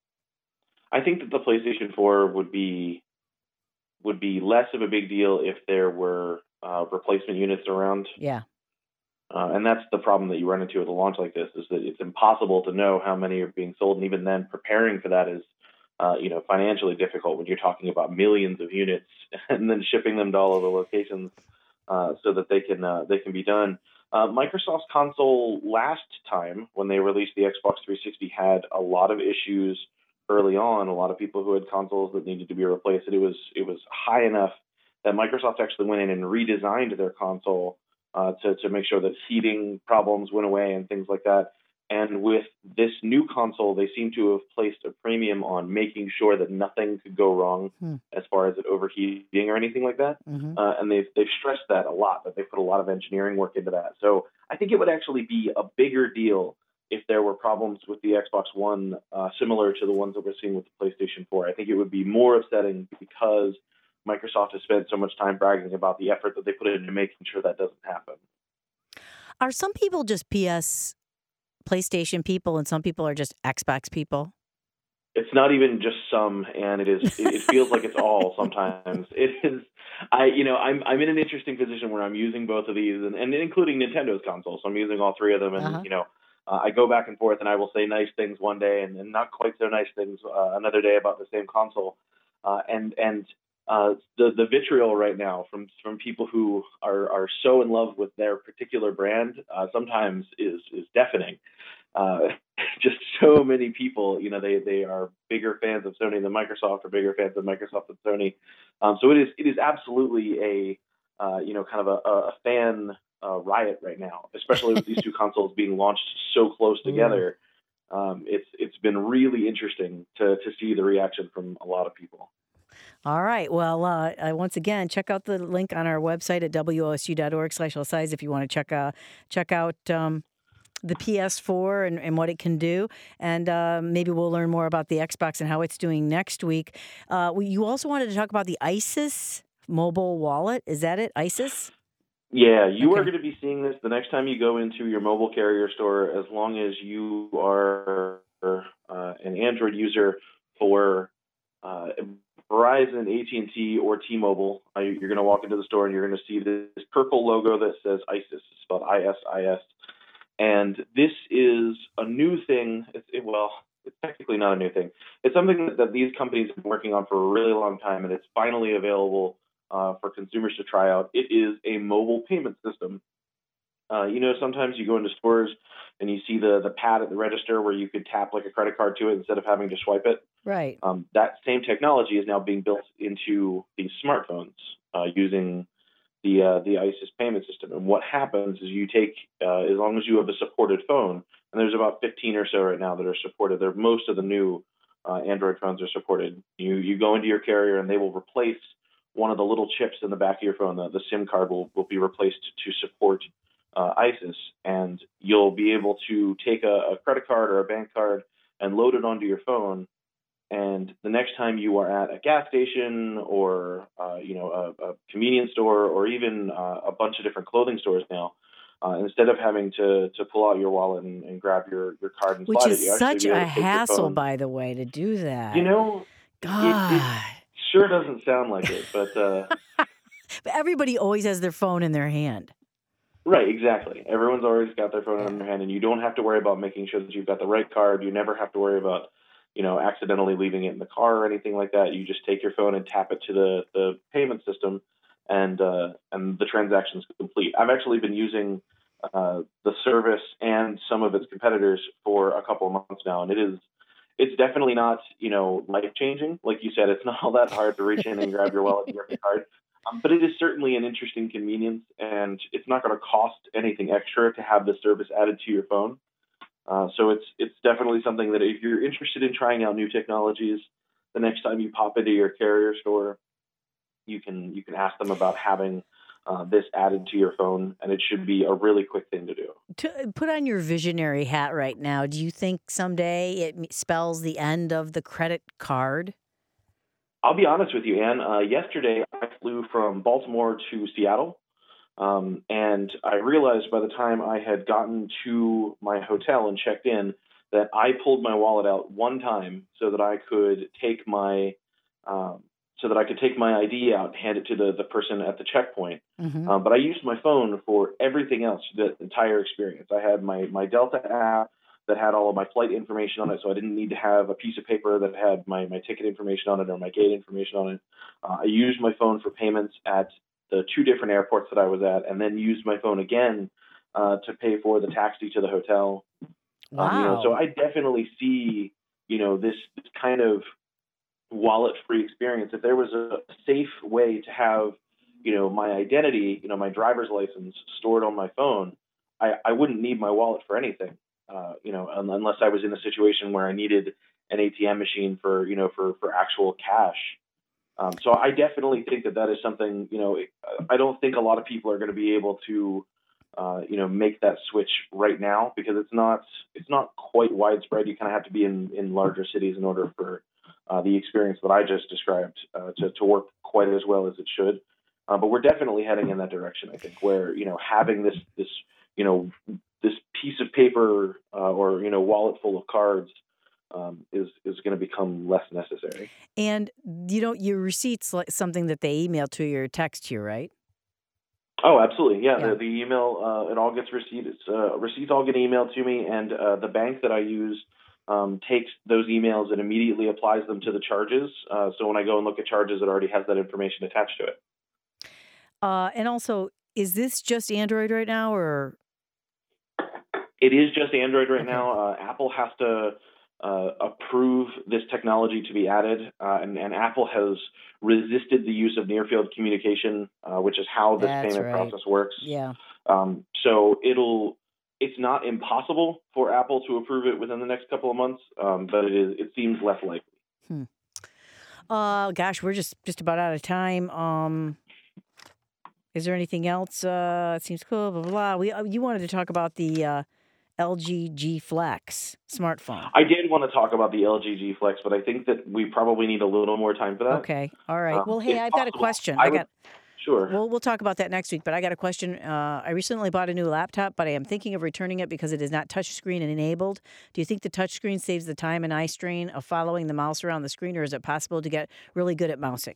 I think that the PlayStation four would be would be less of a big deal if there were uh, replacement units around. Yeah. Uh, and that's the problem that you run into at a launch like this, is that it's impossible to know how many are being sold. And even then, preparing for that is, uh, you know, financially difficult when you're talking about millions of units and then shipping them to all of the locations uh, so that they can uh, they can be done. Uh, Microsoft's console last time, when they released the Xbox three sixty, had a lot of issues early on. A lot of people who had consoles that needed to be replaced. It was it was high enough that Microsoft actually went in and redesigned their console uh, to to make sure that heating problems went away and things like that. And with this new console, they seem to have placed a premium on making sure that nothing could go wrong hmm. as far as it overheating or anything like that. Mm-hmm. Uh, and they've they've stressed that a lot. That they put a lot of engineering work into that. So I think it would actually be a bigger deal if there were problems with the Xbox One uh, similar to the ones that we're seeing with the PlayStation four. I think it would be more upsetting because Microsoft has spent so much time bragging about the effort that they put into making sure that doesn't happen. Are some people just P S PlayStation people and some people are just Xbox people? It's not even just some, and it is. It, it feels like it's all sometimes. It is. I, you know, I'm I'm in an interesting position where I'm using both of these, and, and including Nintendo's consoles. So I'm using all three of them, and uh-huh. you know. Uh, I go back and forth, and I will say nice things one day, and, and not quite so nice things uh, another day about the same console. Uh, and and uh, the the vitriol right now from from people who are, are so in love with their particular brand uh, sometimes is is deafening. Uh, just so many people, you know, they they are bigger fans of Sony than Microsoft, or bigger fans of Microsoft than Sony. Um, so it is it is absolutely a uh, you know kind of a, a fan. Uh, riot right now, especially with these two consoles being launched so close together. Um, it's it's been really interesting to to see the reaction from a lot of people. All right. Well, uh, uh, once again, check out the link on our website at W O S U dot org slash all sides if you want to check uh, check out um, the P S four and, and what it can do. And uh, maybe we'll learn more about the Xbox and how it's doing next week. Uh, you also wanted to talk about the ISIS mobile wallet. Is that it? ISIS? Yeah, you okay. are going to be seeing this the next time you go into your mobile carrier store, as long as you are uh, an Android user for uh, Verizon, A T and T, or T-Mobile, uh, you're going to walk into the store and you're going to see this purple logo that says ISIS, spelled I S I S. And this is a new thing. It's, it, well, it's technically not a new thing. It's something that, that these companies have been working on for a really long time, and it's finally available uh, for consumers to try out. It is a mobile payment system. Uh, you know, sometimes you go into stores and you see the the pad at the register where you could tap like a credit card to it instead of having to swipe it. Right. Um, that same technology is now being built into these smartphones uh, using the uh, the ISIS payment system. And what happens is you take, uh, as long as you have a supported phone, and there's about fifteen or so right now that are supported. They're, most of the new uh, Android phones are supported. You you go into your carrier and they will replace one of the little chips in the back of your phone. The, the SIM card will, will be replaced to support uh, ISIS, and you'll be able to take a, a credit card or a bank card and load it onto your phone. And the next time you are at a gas station or, uh, you know, a, a convenience store or even uh, a bunch of different clothing stores now, uh, instead of having to, to pull out your wallet and, and grab your, your card and Which slide is it, you actually such be able a to take your hassle, phone. by the way, to do that. You know, God. It, it sure doesn't sound like it, but uh, But everybody always has their phone in their hand. right, exactly. Everyone's always got their phone in their hand, and you don't have to worry about making sure that you've got the right card. You never have to worry about, you know, accidentally leaving it in the car or anything like that. You just take your phone and tap it to the, the payment system, and uh, and the transaction's complete. I've actually been using uh, the service and some of its competitors for a couple of months now, and it is it's definitely not, you know, life changing. Like you said, it's not all that hard to reach in and grab your wallet and grab your card. Um, but it is certainly an interesting convenience, and it's not going to cost anything extra to have the service added to your phone. Uh, so it's it's definitely something that if you're interested in trying out new technologies, the next time you pop into your carrier store, you can you can ask them about having uh, this added to your phone, and it should be a really quick thing to do. To put on your visionary hat right now, do you think someday it spells the end of the credit card? I'll be honest with you, Ann. Uh, yesterday, I flew from Baltimore to Seattle, um, and I realized by the time I had gotten to my hotel and checked in that I pulled my wallet out one time so that I could take my um, so that I could take my I D out and hand it to the, the person at the checkpoint. Mm-hmm. Um, but I used my phone for everything else, the entire experience. I had my, my Delta app that had all of my flight information on it, so I didn't need to have a piece of paper that had my, my ticket information on it or my gate information on it. Uh, I used my phone for payments at the two different airports that I was at, and then used my phone again uh, to pay for the taxi to the hotel. Wow. Um, you know, so I definitely see, you know, this, this kind of wallet-free experience. If there was a safe way to have, you know, my identity, you know, my driver's license stored on my phone, I, I wouldn't need my wallet for anything. Uh, you know, unless I was in a situation where I needed an A T M machine for, you know, for, for actual cash. Um, so I definitely think that that is something, you know, I don't think a lot of people are going to be able to, uh, you know, make that switch right now because it's not, it's not quite widespread. You kind of have to be in, in larger cities in order for uh, the experience that I just described uh, to, to work quite as well as it should. Uh, but we're definitely heading in that direction, I think, where, you know, having this, this, you know, this piece of paper uh, or, you know, wallet full of cards um, is, is going to become less necessary. And, you know, your receipt's like something that they email to you or text you, right? Oh, absolutely. Yeah. Yeah. The, the email, uh, it all gets receipts. Uh, receipts all get emailed to me. And uh, the bank that I use um, takes those emails and immediately applies them to the charges. Uh, so when I go and look at charges, it already has that information attached to it. Uh, and also, is this just Android right now or... It is just Android right Okay. now. Uh, Apple has to uh, approve this technology to be added, uh, and, and Apple has resisted the use of near-field communication, uh, which is how this That's payment right. process works. Yeah. Um, so it'll it's not impossible for Apple to approve it within the next couple of months, um, but it is it seems less likely. Hmm. Uh, gosh, we're just, just about out of time. Um, is there anything else? Uh, it seems cool, blah, blah, blah. We, uh, you wanted to talk about the uh, L G G Flex smartphone. I did want to talk about the L G G Flex, but I think that we probably need a little more time for that. Okay. All right. Um, Well, hey, if I've got a possible, question. I I would- got Sure. We'll, we'll talk about that next week, but I got a question. Uh, I recently bought a new laptop, but I am thinking of returning it because it is not touchscreen and enabled. Do you think the touchscreen saves the time and eye strain of following the mouse around the screen, or is it possible to get really good at mousing?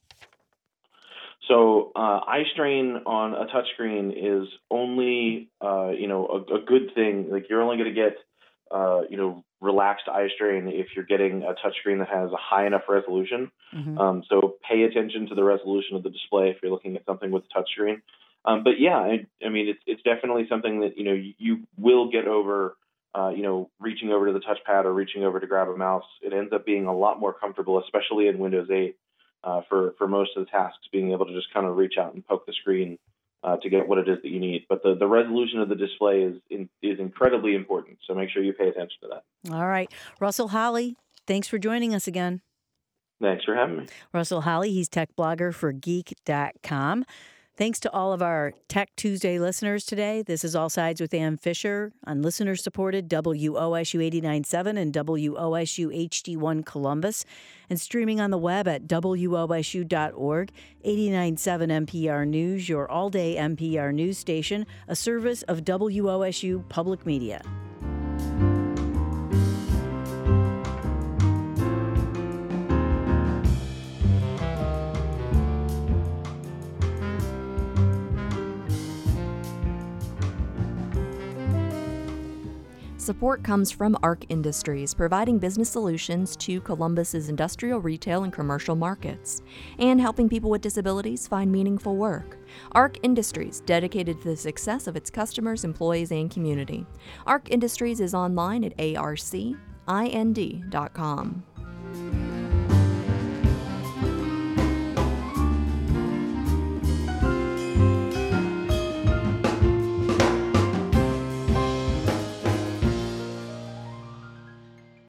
So uh, eye strain on a touchscreen is only, uh, you know, a, a good thing. Like you're only going to get, uh, you know, relaxed eye strain if you're getting a touchscreen that has a high enough resolution. Mm-hmm. Um, so pay attention to the resolution of the display if you're looking at something with a touchscreen. Um, but yeah, I, I mean, it's it's definitely something that you know you, you will get over. Uh, you know, reaching over to the touchpad or reaching over to grab a mouse. It ends up being a lot more comfortable, especially in Windows eight. Uh, for, for most of the tasks, being able to just kind of reach out and poke the screen uh, to get what it is that you need. But the, the resolution of the display is in, is incredibly important, so make sure you pay attention to that. All right. Russell Holly, thanks for joining us again. Thanks for having me. Russell Holly, he's tech blogger for geek dot com. Thanks to all of our Tech Tuesday listeners today. This is All Sides with Ann Fisher on listener-supported W O S U eighty-nine point seven and W O S U H D one Columbus, and streaming on the web at W O S U dot org. eighty-nine point seven N P R News, your all-day N P R news station, a service of W O S U Public Media. Support comes from ARC Industries, providing business solutions to Columbus's industrial, retail, and commercial markets, and helping people with disabilities find meaningful work. ARC Industries, dedicated to the success of its customers, employees, and community. ARC Industries is online at A R C I N D dot com.